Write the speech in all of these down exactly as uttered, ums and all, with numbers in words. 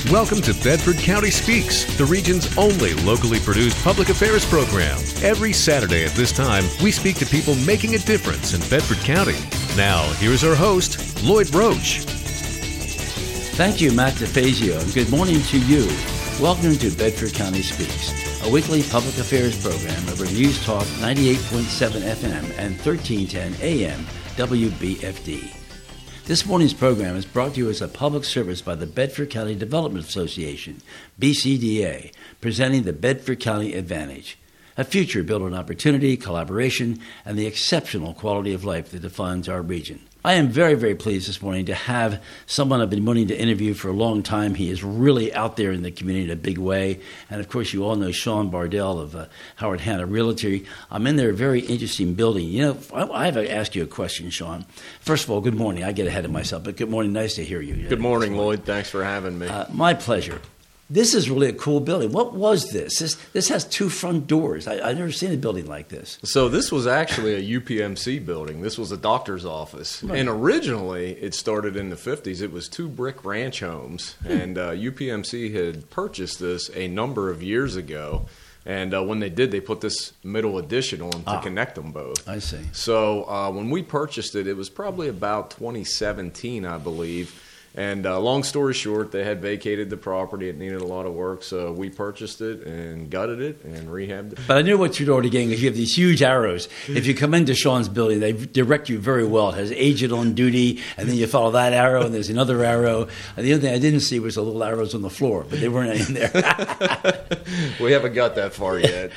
Welcome to Bedford County Speaks, the region's only locally produced public affairs program. Every Saturday at this time, we speak to people making a difference in Bedford County. Now, here's our host, Lloyd Roach. Thank you, Matt DeFazio, and good morning to you. Welcome to Bedford County Speaks, a weekly public affairs program over News Talk ninety-eight point seven F M and thirteen ten A M W B F D. This morning's program is brought to you as a public service by the Bedford County Development Association, B C D A, presenting the Bedford County Advantage, a future built on opportunity, collaboration, and the exceptional quality of life that defines our region. I am very, very pleased this morning to have someone I've been wanting to interview for a long time. He is really out there in the community in a big way. And, of course, you all know Sean Bardell of uh, Howard Hanna Realty. I'm in their very interesting building. You know, I, I have to ask you a question, Sean. First of all, good morning. I get ahead of myself, but good morning. Nice to hear you. Good morning, Lloyd. Thanks for having me. Uh, my pleasure. This is really a cool building. What was this? This this has two front doors. I, I've never seen a building like this. So this was actually a U P M C building. This was a doctor's office. Right. And originally, it started in the fifties. It was two brick ranch homes. And uh, U P M C had purchased this a number of years ago. And uh, when they did, they put this middle addition on to ah, connect them both. I see. So uh, when we purchased it, it was probably about twenty seventeen, I believe. And uh, long story short, they had vacated the property. It needed a lot of work, so we purchased it and gutted it and rehabbed it. But I knew what you're already getting. You have these huge arrows. If you come into Sean's building, they direct you very well. It has agent on duty, and then you follow that arrow, and there's another arrow. And the other thing I didn't see was the little arrows on the floor, but they weren't in there. We haven't got that far yet.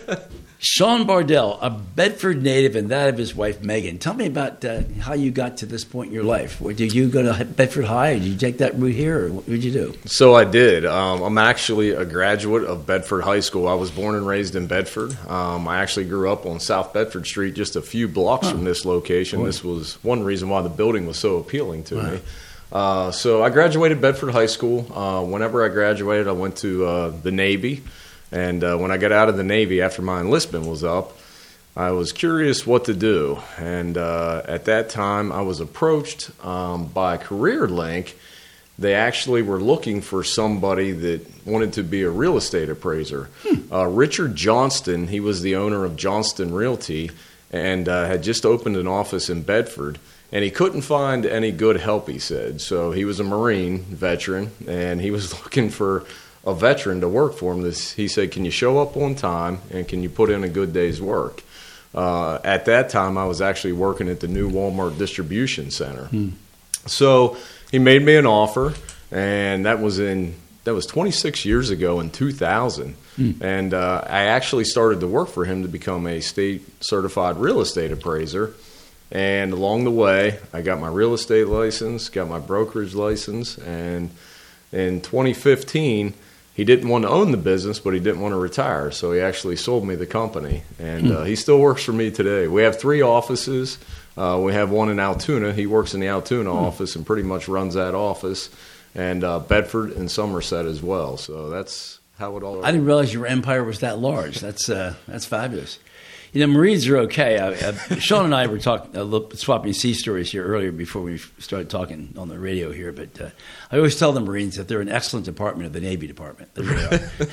Sean Bardell, a Bedford native, and that of his wife, Megan. Tell me about uh, how you got to this point in your life. Did you go to Bedford High? Did you take that route here, or what did you do? So I did. Um, I'm actually a graduate of Bedford High School. I was born and raised in Bedford. Um, I actually grew up on South Bedford Street, just a few blocks huh. from this location. Boy. This was one reason why the building was so appealing to wow. me. Uh, so I graduated Bedford High School. Uh, whenever I graduated, I went to uh, the Navy. And uh, when I got out of the Navy after my enlistment was up, I was curious what to do. And uh, at that time, I was approached um, by CareerLink. They actually were looking for somebody that wanted to be a real estate appraiser. Hmm. Uh, Richard Johnston, he was the owner of Johnston Realty and uh, had just opened an office in Bedford. And he couldn't find any good help, he said. So he was a Marine veteran, and he was looking for a veteran to work for him. This, he said, can you show up on time and can you put in a good day's work? Uh, at that time, I was actually working at the new Walmart distribution center. Hmm. So he made me an offer, and that was in that was twenty-six years ago in two thousand. Hmm. And uh, I actually started to work for him to become a state certified real estate appraiser. And along the way, I got my real estate license, got my brokerage license, and in twenty fifteen, he didn't want to own the business, but he didn't want to retire, so he actually sold me the company, and uh, he still works for me today. We have three offices. Uh, we have one in Altoona. He works in the Altoona hmm. office and pretty much runs that office, and uh, Bedford and Somerset as well. So that's how it all. I didn't realize your empire was that large. That's uh, that's fabulous. You know, Marines are okay. I, I, Sean and I were talking, uh, swapping sea stories here earlier before we started talking on the radio here. But uh, I always tell the Marines that they're an excellent department of the Navy Department. They really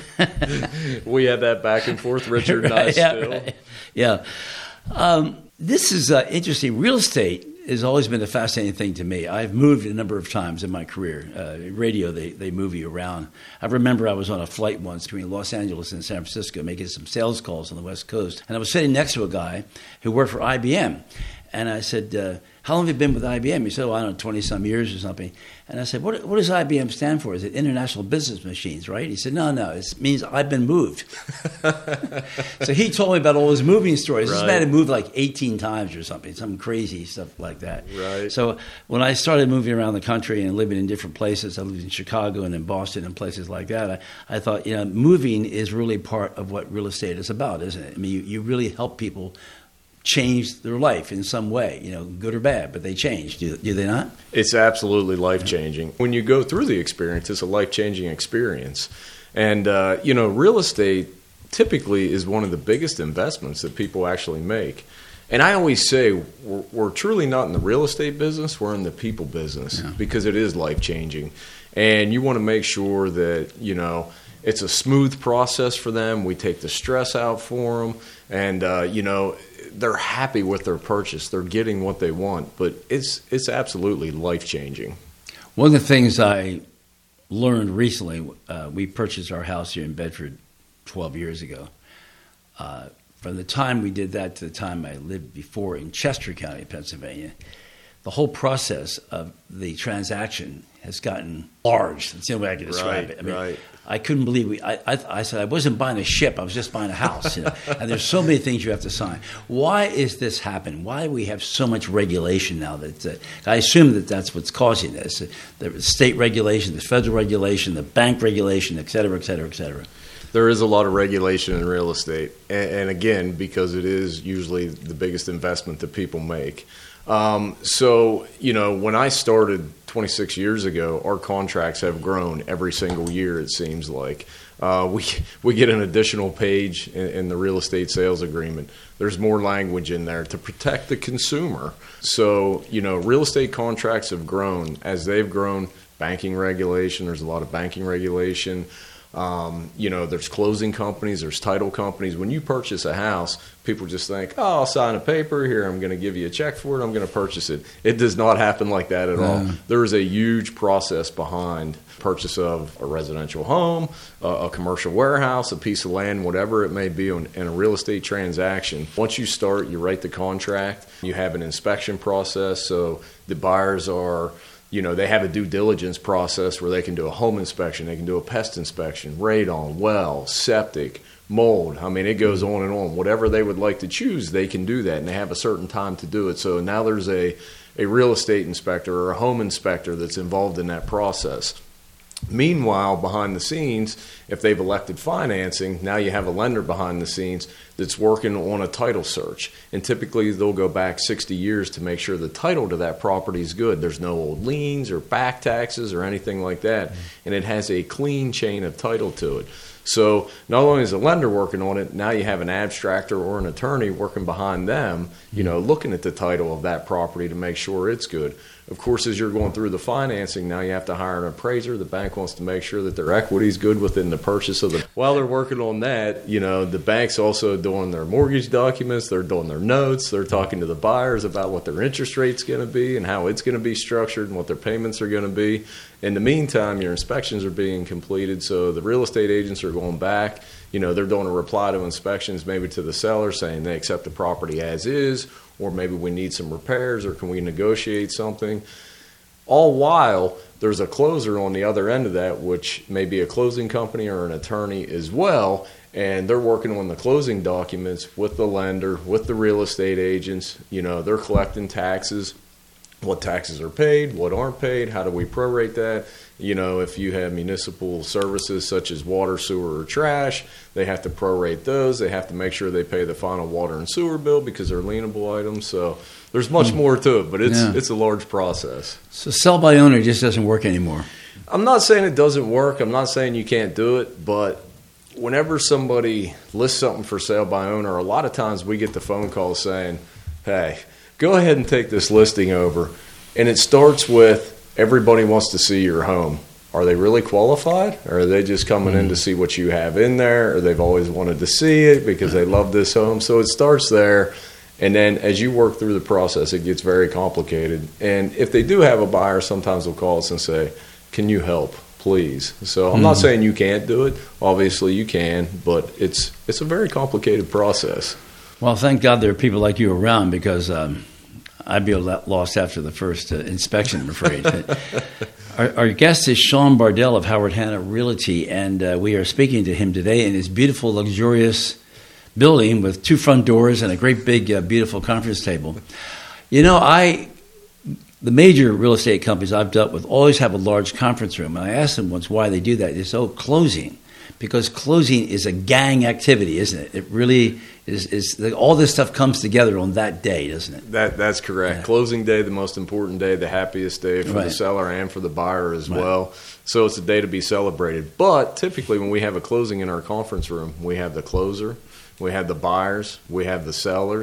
are. We had that back and forth, Richard right, and I yeah, still. Right. Yeah. Um, this is uh, interesting. Real estate has always been a fascinating thing to me. I've moved a number of times in my career. Uh, radio, they, they move you around. I remember I was on a flight once between Los Angeles and San Francisco making some sales calls on the West Coast. And I was sitting next to a guy who worked for I B M. And I said, uh, how long have you been with I B M? He said, oh, I don't know, twenty-some years or something. And I said, what, what does I B M stand for? Is it International Business Machines, right? He said, no, no, it means I've been moved. So he told me about all his moving stories. Right. This man had moved like eighteen times or something, some crazy stuff like that. Right. So when I started moving around the country and living in different places, I lived in Chicago and in Boston and places like that, I, I thought, you know, moving is really part of what real estate is about, isn't it? I mean, you, you really help people change their life in some way, you know, good or bad, but they change. Do, do they not? It's absolutely life-changing. When you go through the experience, it's a life-changing experience. And, uh, you know, real estate typically is one of the biggest investments that people actually make. And I always say we're, we're truly not in the real estate business. We're in the people business yeah. because it is life-changing. And you want to make sure that, you know, it's a smooth process for them. We take the stress out for them. And, uh, you know, they're happy with their purchase. They're getting what they want. But it's it's absolutely life-changing. One of the things I learned recently, uh, we purchased our house here in Bedford twelve years ago. Uh, from the time we did that to the time I lived before in Chester County, Pennsylvania, the whole process of the transaction has gotten large. That's the only way I can describe right, it. I mean, right. I couldn't believe we. I, I, I said I wasn't buying a ship. I was just buying a house. You know? And there's so many things you have to sign. Why is this happening? Why do we have so much regulation now? That uh, I assume that that's what's causing this. The state regulation, the federal regulation, the bank regulation, et cetera, et cetera, et cetera. There is a lot of regulation in real estate, and, and again, because it is usually the biggest investment that people make. Um, so, you know, when I started twenty-six years ago, our contracts have grown every single year, it seems like. Uh, we we get an additional page in, in the real estate sales agreement. There's more language in there to protect the consumer. So, you know, real estate contracts have grown. As they've grown, banking regulation, there's a lot of banking regulation. Um, you know, there's closing companies, there's title companies. When you purchase a house, people just think, oh, I'll sign a paper here, I'm going to give you a check for it, I'm going to purchase it. It does not happen like that at all. There is a huge process behind purchase of a residential home, a, a commercial warehouse, a piece of land, whatever it may be in, in a real estate transaction. Once you start, you write the contract, you have an inspection process, so the buyers are... You know, they have a due diligence process where they can do a home inspection, they can do a pest inspection, radon, well, septic, mold. I mean, it goes on and on. Whatever they would like to choose, they can do that, and they have a certain time to do it. So now there's a, a real estate inspector or a home inspector that's involved in that process. Meanwhile, behind the scenes, if they've elected financing, now you have a lender behind the scenes that's working on a title search. And typically they'll go back sixty years to make sure the title to that property is good. There's no old liens or back taxes or anything like that. And it has a clean chain of title to it. So not only is a lender working on it, now you have an abstractor or an attorney working behind them, you know, looking at the title of that property to make sure it's good. Of course, as you're going through the financing, now you have to hire an appraiser. The bank wants to make sure that their equity is good within the purchase of the... While they're working on that, you know, the bank's also doing their mortgage documents. They're doing their notes. They're talking to the buyers about what their interest rate's going to be and how it's going to be structured and what their payments are going to be. In the meantime, your inspections are being completed, so the real estate agents are going back. You know, they're doing a reply to inspections maybe to the seller saying they accept the property as is, or maybe we need some repairs, or can we negotiate something? All while there's a closer on the other end of that, which may be a closing company or an attorney as well, and they're working on the closing documents with the lender, with the real estate agents. You know, they're collecting taxes, what taxes are paid, what aren't paid, how do we prorate that? You know, if you have municipal services such as water, sewer, or trash, they have to prorate those. They have to make sure they pay the final water and sewer bill because they're lienable items. So there's much mm. more to it, but it's yeah. it's a large process. So sell by owner just doesn't work anymore. I'm not saying it doesn't work. I'm not saying you can't do it, but whenever somebody lists something for sale by owner, a lot of times we get the phone call saying, hey, go ahead and take this listing over. And it starts with, everybody wants to see your home. Are they really qualified? Or are they just coming mm. in to see what you have in there? Or they've always wanted to see it because they love this home? So it starts there. And then as you work through the process, it gets very complicated. And if they do have a buyer, sometimes they'll call us and say, can you help, please? So I'm mm. not saying you can't do it. Obviously you can, but it's it's a very complicated process. Well, thank God there are people like you around, because um, I'd be lost after the first uh, inspection, I'm afraid. our, our guest is Sean Bardell of Howard Hanna Realty, and uh, we are speaking to him today in his beautiful, luxurious building with two front doors and a great big, uh, beautiful conference table. You know, I, the major real estate companies I've dealt with always have a large conference room. And I asked them once why they do that. They said, oh, closing. Because closing is a gang activity, isn't it? It really is. is all this stuff comes together on that day, doesn't it? That That's correct. Yeah. Closing day, the most important day, the happiest day for right. the seller and for the buyer as right. well. So it's a day to be celebrated. But typically when we have a closing in our conference room, we have the closer, we have the buyers, we have the sellers.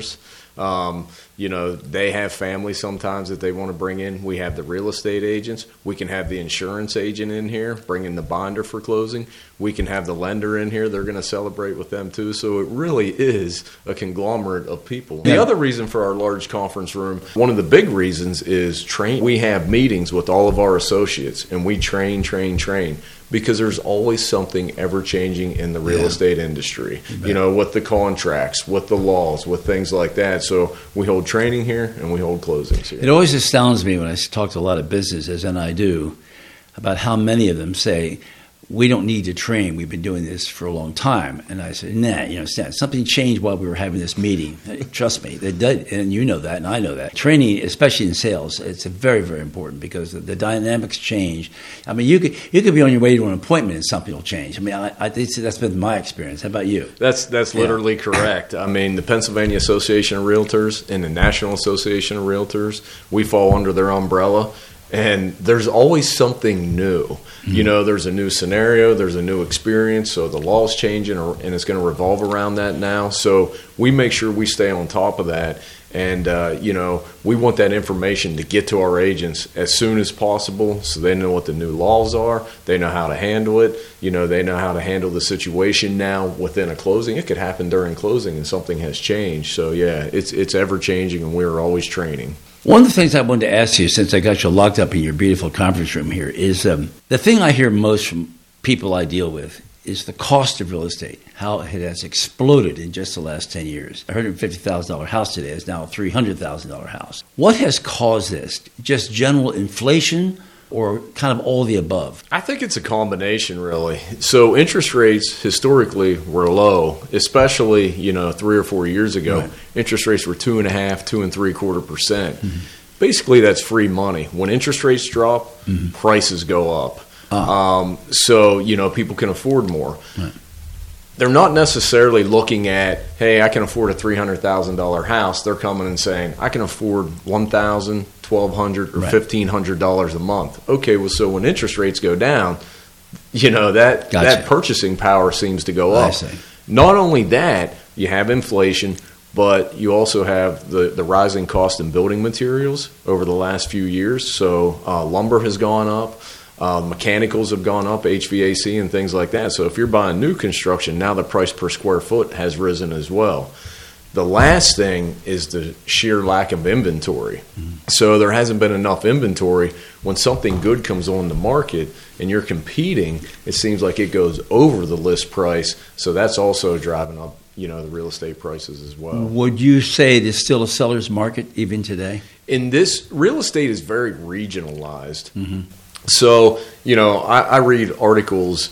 Um, you know, they have families sometimes that they want to bring in. We have the real estate agents. We can have the insurance agent in here, bring in the binder for closing. We can have the lender in here. They're going to celebrate with them too. So it really is a conglomerate of people. The other reason for our large conference room, one of the big reasons is train. We have meetings with all of our associates, and we train, train, train. Because there's always something ever-changing in the real yeah. estate industry, you, you know, with the contracts, with the laws, with things like that. So we hold training here and we hold closings here. It always astounds me when I talk to a lot of businesses, and I do, about how many of them say, we don't need to train. We've been doing this for a long time. And I said, nah, you know, something changed while we were having this meeting. Trust me, they did, and you know that, and I know that. Training, especially in sales, it's very, very important because the, the dynamics change. I mean, you could you could be on your way to an appointment and something will change. I mean, I, I think that's been my experience. How about you? That's that's literally yeah. correct. I mean, the Pennsylvania Association of Realtors and the National Association of Realtors, we fall under their umbrella. And there's always something new. Mm-hmm. You know, there's a new scenario, there's a new experience, so the law's changing, and it's going to revolve around that now. So we make sure we stay on top of that. And, uh, you know, we want that information to get to our agents as soon as possible so they know what the new laws are. They know how to handle it. You know, they know how to handle the situation now within a closing. It could happen during closing and something has changed. So, yeah, it's, it's ever-changing, and we're always training. One of the things I wanted to ask you, since I got you locked up in your beautiful conference room here, is um, the thing I hear most from people I deal with is the cost of real estate, how it has exploded in just the last ten years. A one hundred fifty thousand dollars house today is now a three hundred thousand dollars house. What has caused this? Just general inflation or kind of all the above? I think it's a combination, really. So interest rates historically were low, especially, you know, three or four years ago. Right. Interest rates were two and a half, two and three quarter percent. Mm-hmm. Basically, that's free money. When interest rates drop, mm-hmm. prices go up. Uh-huh. Um, so, you know, people can afford more. Right. They're not necessarily looking at, hey, I can afford a three hundred thousand dollars house. They're coming and saying, I can afford one thousand dollars, twelve hundred dollars, or right. fifteen hundred dollars a month. Okay, well, so when interest rates go down, you know, that, gotcha. that purchasing power seems to go up. I see. Not only that, you have inflation, but you also have the, the rising cost in building materials over the last few years. So uh, lumber has gone up. Uh, mechanicals have gone up, H V A C and things like that. So if you're buying new construction, now the price per square foot has risen as well. The last thing is the sheer lack of inventory. Mm-hmm. So there hasn't been enough inventory. When something good comes on the market and you're competing, it seems like it goes over the list price. So that's also driving up, you know, the real estate prices as well. Would you say it is still a seller's market even today? In this, real estate is very regionalized. Mm-hmm. So, you know, I, I read articles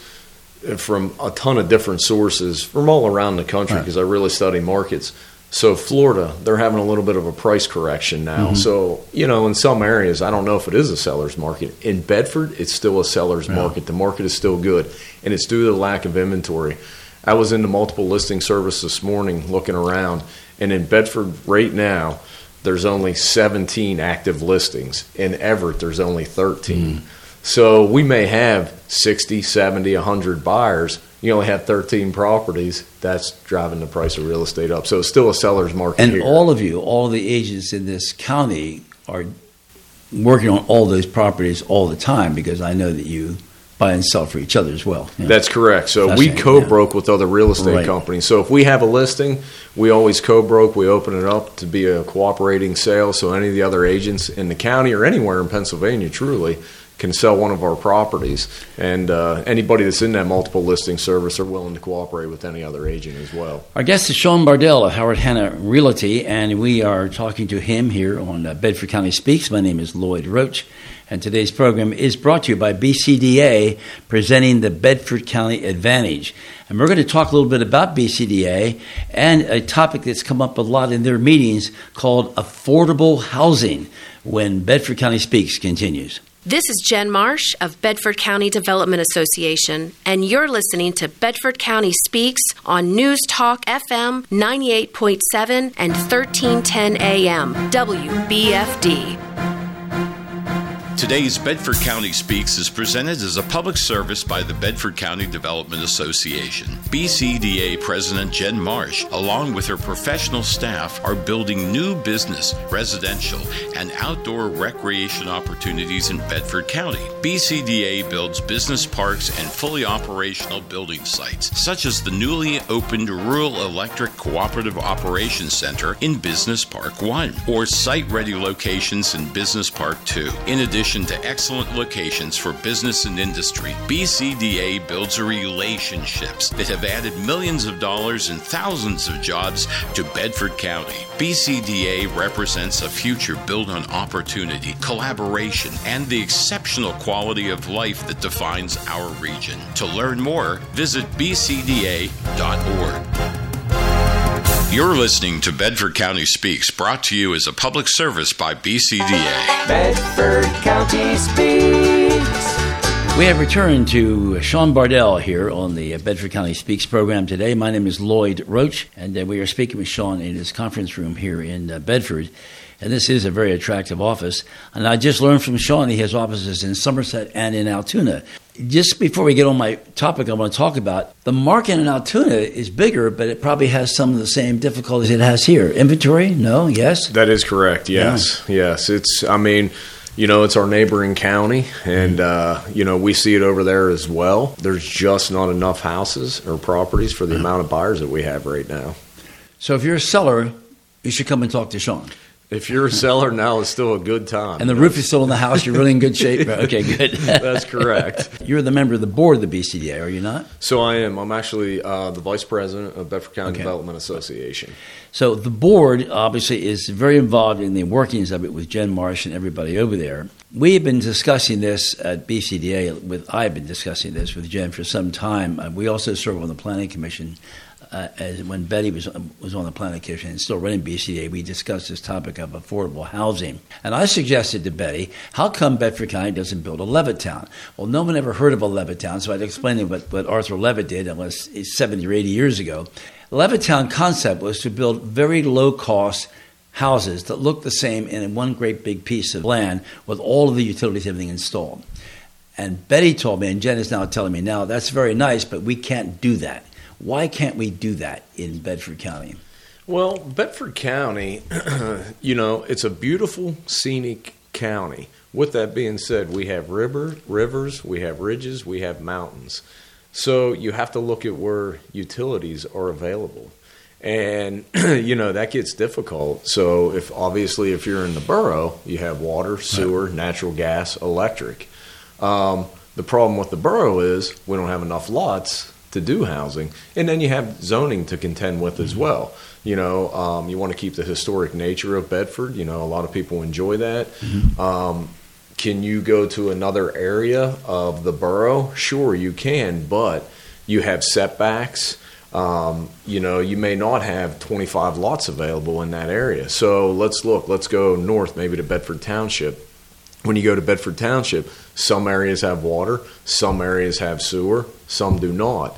from a ton of different sources from all around the country because right. I really study markets. So Florida, they're having a little bit of a price correction now. Mm-hmm. So, you know, in some areas, I don't know if it is a seller's market. In Bedford, it's still a seller's yeah. market. The market is still good, and it's due to the lack of inventory. I was in the multiple listing service this morning looking around, and in Bedford right now, there's only seventeen active listings. In Everett, there's only thirteen. Mm. So we may have sixty, seventy, one hundred buyers. You only have thirteen properties. That's driving the price of real estate up. So it's still a seller's market and here. And all of you, all the agents in this county are working on all those properties all the time because I know that you buy and sell for each other as well. You know? That's correct. So we co-broke yeah. with other real estate right. companies. So if we have a listing, we always co-broke. We open it up to be a cooperating sale. So any of the other agents in the county or anywhere in Pennsylvania, truly, can sell one of our properties. And uh, anybody that's in that multiple listing service are willing to cooperate with any other agent as well. Our guest is Sean Bardell of Howard Hanna Realty, and we are talking to him here on uh, Bedford County Speaks. My name is Lloyd Roach, and today's program is brought to you by B C D A, presenting the Bedford County Advantage. And we're going to talk a little bit about B C D A and a topic that's come up a lot in their meetings called affordable housing when Bedford County Speaks continues. This is Jen Marsh of Bedford County Development Association, and you're listening to Bedford County Speaks on News Talk F M ninety-eight point seven and thirteen ten A M W B F D. Today's Bedford County Speaks is presented as a public service by the Bedford County Development Association. B C D A President Jen Marsh, along with her professional staff, are building new business, residential, and outdoor recreation opportunities in Bedford County. B C D A builds business parks and fully operational building sites, such as the newly opened Rural Electric Cooperative Operations Center in Business Park one, or site-ready locations in Business Park two. In addition to excellent locations for business and industry, B C D A builds relationships that have added millions of dollars and thousands of jobs to Bedford County. B C D A represents a future built on opportunity, collaboration, and the exceptional quality of life that defines our region. To learn more, visit b c d a dot org. You're listening to Bedford County Speaks, brought to you as a public service by B C D A. Bedford County Speaks. We have returned to Sean Bardell here on the Bedford County Speaks program today. My name is Lloyd Roach, and uh, we are speaking with Sean in his conference room here in uh, Bedford. And this is a very attractive office. And I just learned from Sean he has offices in Somerset and in Altoona. Just before we get on my topic I want to talk about, the market in Altoona is bigger, but it probably has some of the same difficulties it has here. Inventory? No? Yes? That is correct, yes. Yeah. Yes, it's, I mean, you know, it's our neighboring county, and, uh, you know, we see it over there as well. There's just not enough houses or properties for the mm-hmm. amount of buyers that we have right now. So if you're a seller, you should come and talk to Sean. If you're a seller, now is still a good time. And the roof is still in the house. You're really in good shape. Okay, good. That's correct. You're the member of the board of the B C D A, are you not? So I am. I'm actually uh, the vice president of Bedford County okay. Development Association. So the board, obviously, is very involved in the workings of it with Jen Marsh and everybody over there. We have been discussing this at B C D A. With I've been discussing this with Jen for some time. Uh, we also serve on the Planning Commission. Uh, as when Betty was was on the Planning Commission and still running B C D A, we discussed this topic of affordable housing. And I suggested to Betty, how come Bedford County doesn't build a Levittown? Well, no one ever heard of a Levittown, so I'd explain to what, what Arthur Levitt did, it was seventy or eighty years ago. The Levittown concept was to build very low-cost houses that looked the same in one great big piece of land with all of the utilities, everything installed. And Betty told me, and Jen is now telling me now, that's very nice, but we can't do that. Why can't we do that in Bedford County? Well, Bedford County, you know, it's a beautiful, scenic county. With that being said, we have river, rivers, we have ridges, we have mountains. So you have to look at where utilities are available. And, you know, that gets difficult. So if obviously if you're in the borough, you have water, sewer, right. natural gas, electric. Um, the problem with the borough is we don't have enough lots to do housing, and then you have zoning to contend with as well. You know, um, you want to keep the historic nature of Bedford. You know, a lot of people enjoy that. Mm-hmm. Um, can you go to another area of the borough? Sure, you can, but you have setbacks. Um, you know, you may not have twenty-five lots available in that area. So let's look. Let's go north, maybe to Bedford Township. When you go to Bedford Township, some areas have water, some areas have sewer, some do not.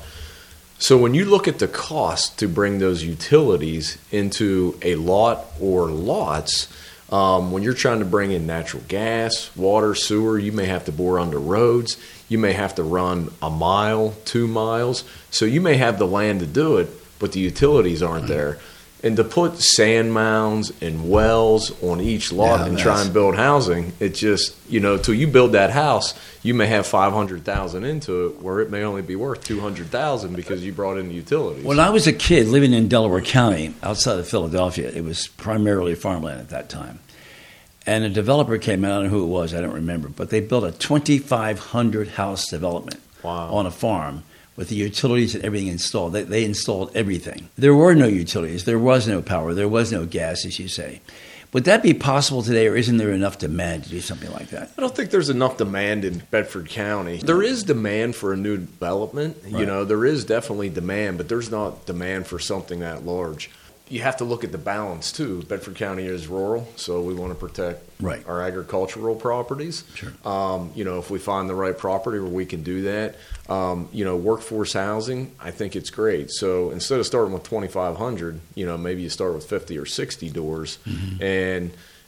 So when you look at the cost to bring those utilities into a lot or lots, um, when you're trying to bring in natural gas, water, sewer, you may have to bore under roads. You may have to run a mile, two miles. So you may have the land to do it, but the utilities aren't there. And to put sand mounds and wells on each lot yeah, and try and build housing, it just, you know, till you build that house, you may have five hundred thousand dollars into it where it may only be worth two hundred thousand dollars because you brought in the utilities. When I was a kid living in Delaware County outside of Philadelphia, it was primarily farmland at that time. And a developer came out, I don't know who it was, I don't remember, but they built a twenty-five hundred house development wow. on a farm with the utilities and everything installed. They, they installed everything. There were no utilities. There was no power. There was no gas, as you say. Would that be possible today, or isn't there enough demand to do something like that? I don't think there's enough demand in Bedford County. There is demand for a new development. Right. You know, there is definitely demand, but there's not demand for something that large. You have to look at the balance, too. Bedford County is rural, so we want to protect right. our agricultural properties. Sure. Um, you know, if we find the right property where we can do that. Um, you know, workforce housing, I think it's great. So instead of starting with twenty-five hundred, you know, maybe you start with fifty or sixty doors. Mm-hmm. And,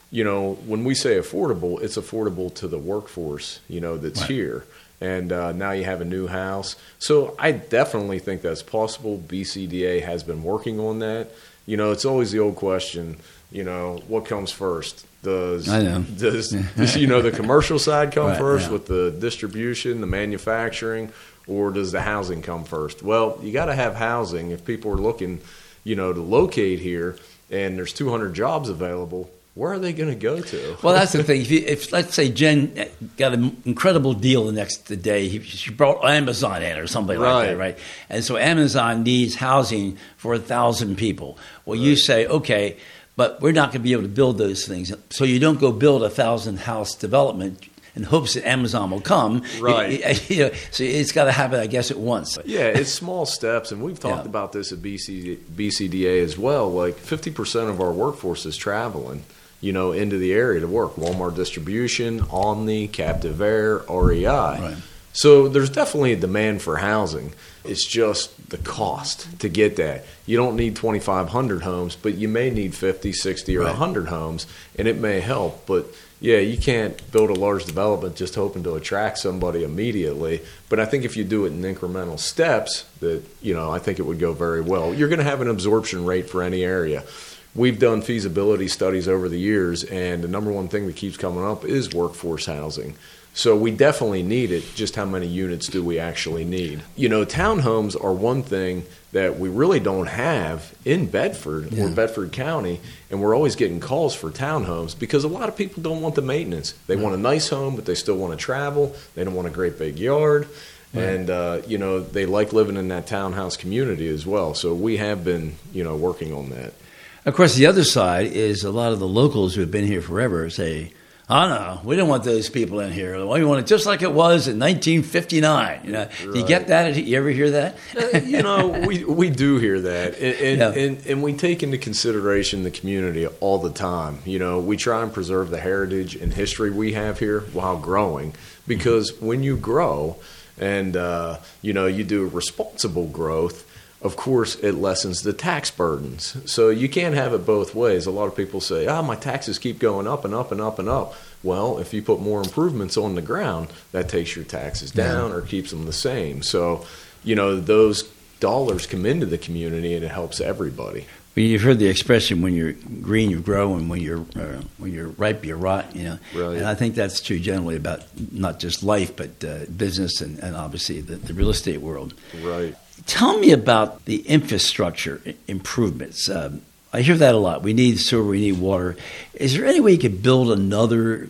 you know, when we say affordable, it's affordable to the workforce, you know, that's Right. here. And uh, now you have a new house. So I definitely think that's possible. B C D A has been working on that. You know, it's always the old question, you know, what comes first? Does, I know. does, does you know, the commercial side come Right, first yeah. with the distribution, the manufacturing, or does the housing come first? Well, you got to have housing. If people are looking, you know, to locate here and there's two hundred jobs available, where are they going to go to? Well, that's the thing. If, you, if let's say Jen got an incredible deal the next day, he, she brought Amazon in or something like Right. that, right? And so Amazon needs housing for a thousand people. Well, you say, okay, but we're not going to be able to build those things. So you don't go build a thousand house development in hopes that Amazon will come. Right. You know, so it's got to happen, I guess, at once. Yeah, it's small steps, and we've talked Yeah. about this at B C, B C D A as well. Like fifty percent of our workforce is traveling, you know, into the area to work. Walmart Distribution, Omni, Captive Air, R E I. Right. So there's definitely a demand for housing. It's just the cost to get that. You don't need twenty-five hundred homes, but you may need fifty, sixty, or Right. one hundred homes, and it may help. But yeah, you can't build a large development just hoping to attract somebody immediately. But I think if you do it in incremental steps, that, you know, I think it would go very well. You're going to have an absorption rate for any area. We've done feasibility studies over the years, and the number one thing that keeps coming up is workforce housing. So we definitely need it. Just how many units do we actually need? You know, townhomes are one thing that we really don't have in Bedford Yeah. or Bedford County, and we're always getting calls for townhomes because a lot of people don't want the maintenance. They want a nice home, but they still want to travel. They don't want a great big yard. And, uh, you know, they like living in that townhouse community as well. So we have been, you know, working on that. Of course, the other side is a lot of the locals who have been here forever say, oh, no, we don't want those people in here. We want it just like it was in nineteen fifty-nine. You know, do you get that? You ever hear that? Uh, you know, we we do hear that, and and, Yeah. and and we take into consideration the community all the time. You know, we try and preserve the heritage and history we have here while growing, because when you grow and uh, you know, you do responsible growth, of course, it lessens the tax burdens. So you can't have it both ways. A lot of people say, ah, my taxes keep going up and up and up and up. Well, if you put more improvements on the ground, that takes your taxes down or keeps them the same. So, you know, those dollars come into the community and it helps everybody. Well, you've heard the expression, when you're green, you grow, and when you're uh, when you're ripe, you rot. You know, Right. and I think that's true generally about not just life, but uh, business and, and obviously the, the real estate world. Right. Tell me about the infrastructure i- improvements. Um, I hear that a lot. We need sewer, we need water. Is there any way you could build another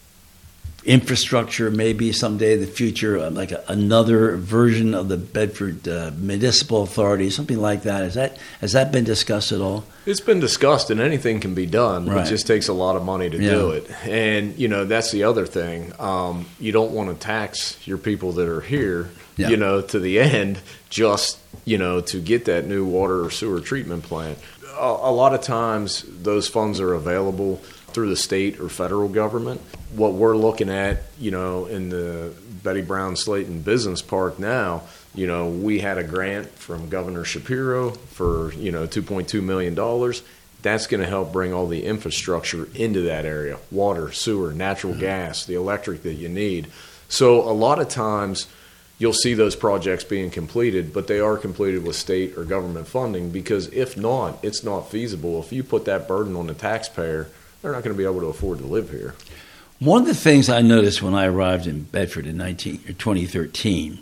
infrastructure, maybe someday in the future, uh, like a, another version of the Bedford uh, Municipal Authority, something like that? Is that has that been discussed at all? It's been discussed, and anything can be done. Right. It just takes a lot of money to Yeah. do it. And, you know, that's the other thing. Um, you don't want to tax your people that are here, Yeah. you know, to the end just, you know, to get that new water or sewer treatment plant. A, a lot of times those funds are available through the state or federal government. What we're looking at, you know, in the Betty Brown Slayton Business Park now, you know, we had a grant from Governor Shapiro for, you know, two point two million dollars. That's going to help bring all the infrastructure into that area: water, sewer, natural gas, the electric that you need. So a lot of times you'll see those projects being completed, but they are completed with state or government funding, because if not, it's not feasible. If you put that burden on the taxpayer, they're not going to be able to afford to live here. One of the things I noticed when I arrived in Bedford in nineteen, or twenty thirteen,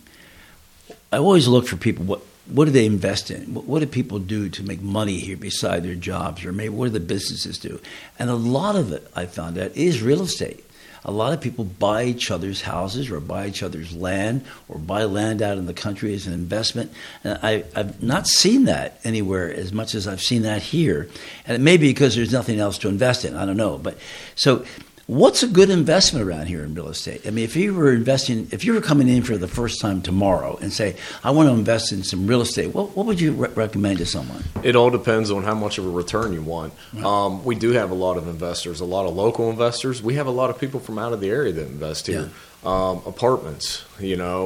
I always look for people, what what do they invest in? What, what do people do to make money here beside their jobs? Or maybe what do the businesses do? And a lot of it, I found out, is real estate. A lot of people buy each other's houses or buy each other's land or buy land out in the country as an investment. And I, I've not seen that anywhere as much as I've seen that here. And it may be because there's nothing else to invest in. I don't know. But so what's a good investment around here in real estate? I mean, if you were investing, if you were coming in for the first time tomorrow and say, I want to invest in some real estate, what, what would you re- recommend to someone? It all depends on how much of a return you want. Um, we do have a lot of investors, a lot of local investors. We have a lot of people from out of the area that invest here. Um, apartments, you know,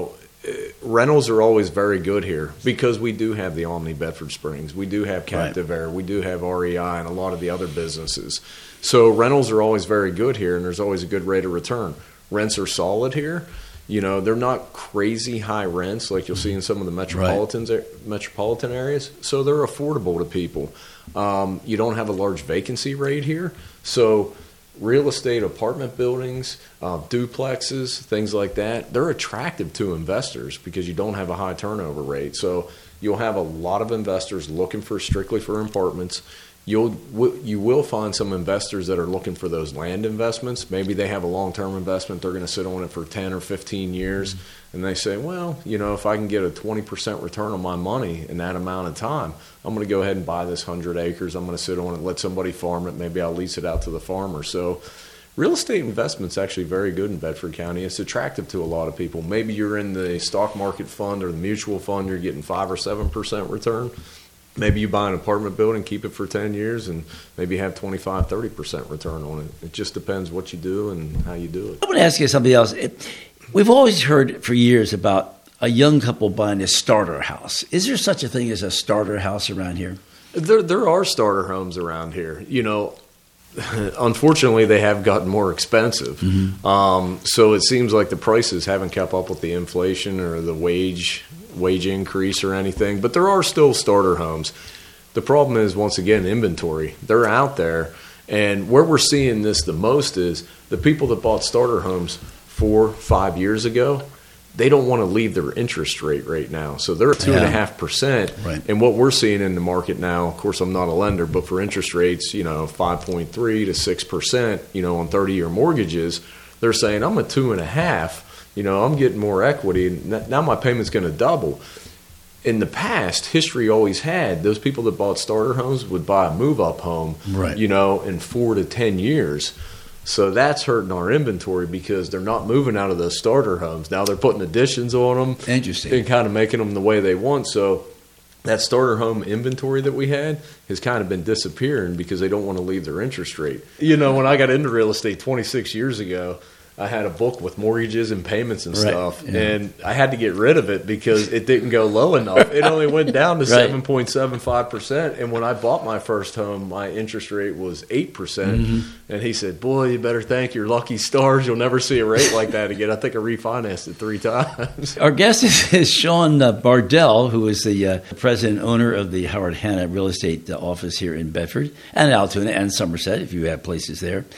rentals are always very good here because we do have the Omni Bedford Springs. We do have Captive right. Air. We do have R E I and a lot of the other businesses. So rentals are always very good here, and there's always a good rate of return. Rents are solid here. You know, they're not crazy high rents like you'll see in some of the metropolitans, right. metropolitan areas. So they're affordable to people. Um, you don't have a large vacancy rate here. So real estate apartment buildings, uh, duplexes, things like that, they're attractive to investors because you don't have a high turnover rate. So you'll have a lot of investors looking for strictly for apartments. You'll you will find some investors that are looking for those land investments. Maybe they have a long-term investment. They're going to sit on it for ten or fifteen years, mm-hmm. and they say, well, you know, if I can get a twenty percent return on my money in that amount of time, I'm going to go ahead and buy this one hundred acres. I'm going to sit on it, let somebody farm it. Maybe I'll lease it out to the farmer. So real estate investment's actually very good in Bedford County. It's attractive to a lot of people. Maybe you're in the stock market fund or the mutual fund. You're getting five or seven percent return. Maybe you buy an apartment building, keep it for ten years, and maybe have twenty-five, thirty percent return on it. It just depends what you do and how you do it. I want to ask you something else. We've always heard for years about a young couple buying a starter house. Is there such a thing as a starter house around here? There, there are starter homes around here. You know, unfortunately, they have gotten more expensive. Mm-hmm. Um, so it seems like the prices haven't kept up with the inflation or the wage wage increase or anything, but there are still starter homes. The problem is, once again, inventory. They're out there, and where we're seeing this the most is the people that bought starter homes four, five years ago, they don't want to leave their interest rate right now. So they're at two and a half percent. And what we're seeing in the market now, of course, I'm not a lender, but for interest rates, you know, five point three to six percent, you know, on thirty year mortgages, they're saying I'm at two and a half. You know, I'm getting more equity, and now my payment's going to double. In the past, history always had those people that bought starter homes would buy a move-up home, right. you know, in four to ten years. So that's hurting our inventory because they're not moving out of those starter homes. Now they're putting additions on them. Interesting. And kind of making them the way they want. So that starter home inventory that we had has kind of been disappearing because they don't want to leave their interest rate. You know, when I got into real estate twenty-six years ago, I had a book with mortgages and payments and right. stuff, yeah. and I had to get rid of it because it didn't go low enough. It only went down to right. seven point seven five percent, and when I bought my first home, my interest rate was eight percent, mm-hmm. and he said, boy, you better thank your lucky stars. You'll never see a rate like that again. I think I refinanced it three times. Our guest is, is Sean uh, Bardell, who is the uh, president and owner of the Howard Hanna Real Estate uh, office here in Bedford and Altoona and Somerset, if you have places there.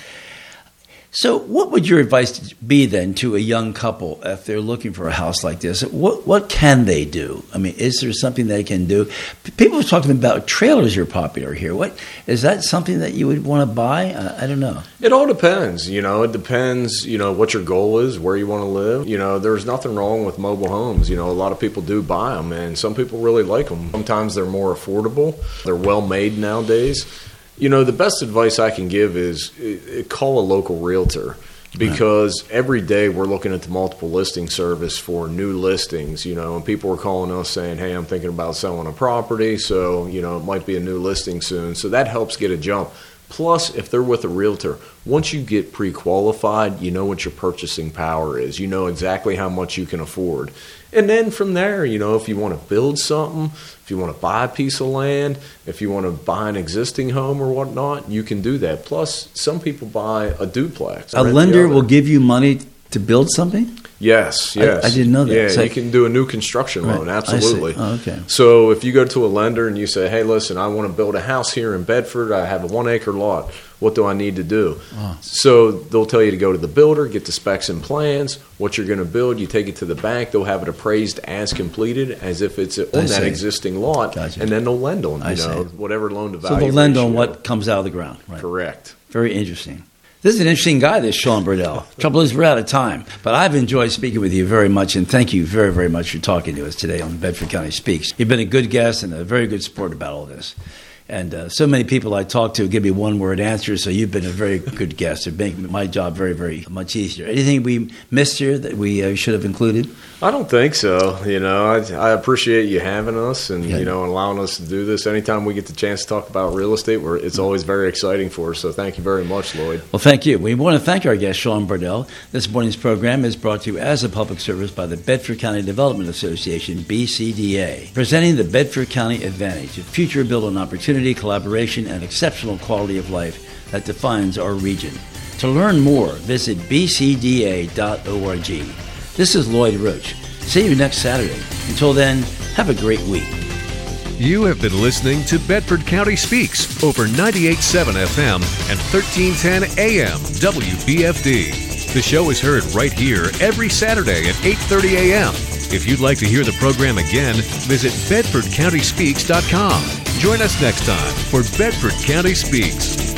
So what would your advice be then to a young couple if they're looking for a house like this? What what can they do? I mean, is there something they can do? People are talking about trailers are popular here. What is that something that you would want to buy? Uh, I don't know. It all depends. You know, it depends, you know, what your goal is, where you want to live. You know, there's nothing wrong with mobile homes. You know, a lot of people do buy them, and some people really like them. Sometimes they're more affordable. They're well made nowadays. You know, the best advice I can give is uh, call a local realtor because right. every day we're looking at the multiple listing service for new listings, you know, and people are calling us saying, hey, I'm thinking about selling a property, so, you know, it might be a new listing soon. So that helps get a jump. Plus, if they're with a realtor, once you get pre-qualified, you know what your purchasing power is. You know exactly how much you can afford. And then from there, you know, if you want to build something, if you want to buy a piece of land, if you want to buy an existing home or whatnot, you can do that. Plus, some people buy a duplex. A lender will give you money to build something? Yes, yes. I, I didn't know that. Yeah, so you can do a new construction right. loan, absolutely. Oh, okay. So if you go to a lender and you say, hey, listen, I want to build a house here in Bedford. I have a one-acre lot. What do I need to do? Oh. So they'll tell you to go to the builder, get the specs and plans, what you're going to build. You take it to the bank. They'll have it appraised as completed, as if it's on I that see. existing lot, gotcha. and then they'll lend on, you I know, see. whatever loan to value. So they'll lend ratio. on what comes out of the ground. Right. Correct. Very interesting. This is an interesting guy, this Sean Bardell. Trouble is, we're out of time. But I've enjoyed speaking with you very much, and thank you very, very much for talking to us today on Bedford County Speaks. You've been a good guest and a very good sport about all this. And uh, so many people I talk to give me one-word answers, so you've been a very good guest. It makes my job very, very much easier. Anything we missed here that we uh, should have included? I don't think so. You know, I, I appreciate you having us and, Yeah. you know, allowing us to do this. Anytime we get the chance to talk about real estate, we're, it's always very exciting for us. So thank you very much, Lloyd. Well, thank you. We want to thank our guest, Sean Burdell. This morning's program is brought to you as a public service by the Bedford County Development Association, B C D A, presenting the Bedford County Advantage, a future built on opportunity, collaboration, and exceptional quality of life that defines our region. To learn more, visit b c d a dot org. This is Lloyd Roach. See you next Saturday. Until then, have a great week. You have been listening to Bedford County Speaks over ninety-eight point seven F M and thirteen ten A M W B F D. The show is heard right here every Saturday at eight thirty A M. If you'd like to hear the program again, visit bedford county speaks dot com. Join us next time for Bedford County Speaks.